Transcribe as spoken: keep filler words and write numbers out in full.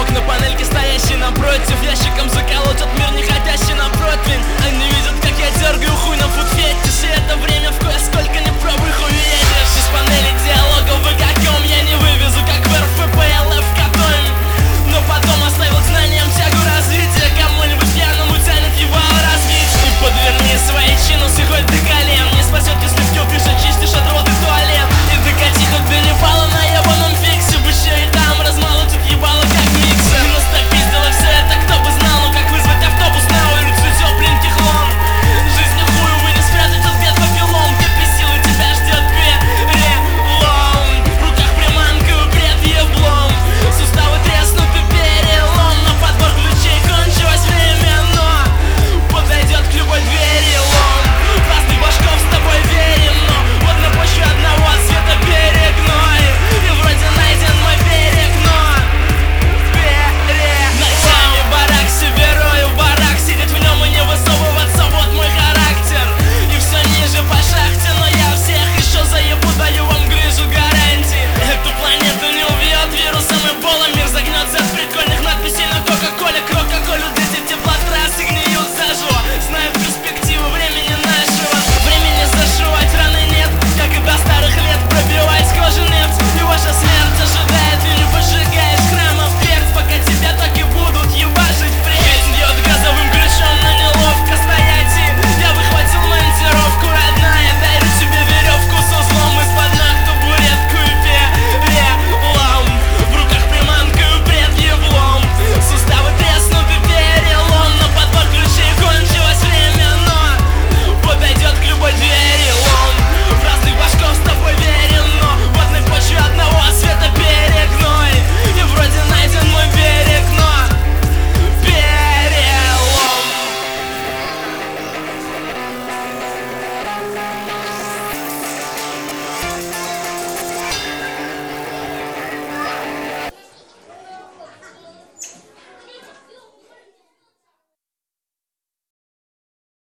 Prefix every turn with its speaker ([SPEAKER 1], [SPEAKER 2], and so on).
[SPEAKER 1] на панельке, стоящий напротив. Ящиком заколоть этот мир, не хотящий на противень. Они видят, как я дергаю хуй на фуд фетиш. И это время в кое сколько не пробуй хуй едешь. Из панели диалога вы как